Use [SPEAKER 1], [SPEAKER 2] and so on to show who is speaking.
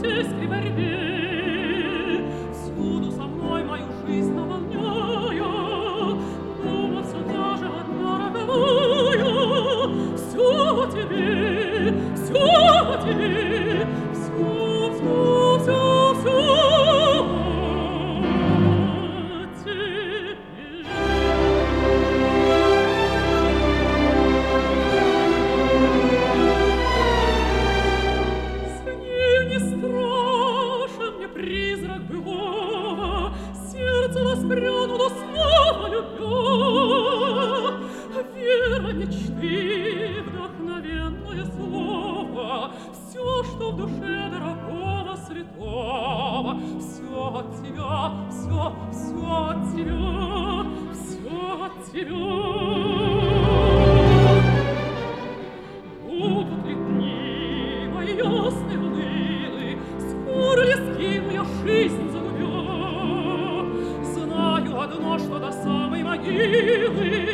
[SPEAKER 1] житейской борьбе. Всюду со мной мою жизнь наполняя, дома все та же одна роковая. Все о тебе, все о тебе, все, все, все, все о тебе. Сне не страшен мне призрак былого, сердце воспрянуло снова любя. Вера мечты, вдохновенное слово, все, что в душе дорогого святого, все от тебя, все от тебя, все от тебя. Будут ли дни мои ясные, унылы, скоро ли скину я жизнь загубя? Знаю одно, что до самой могилы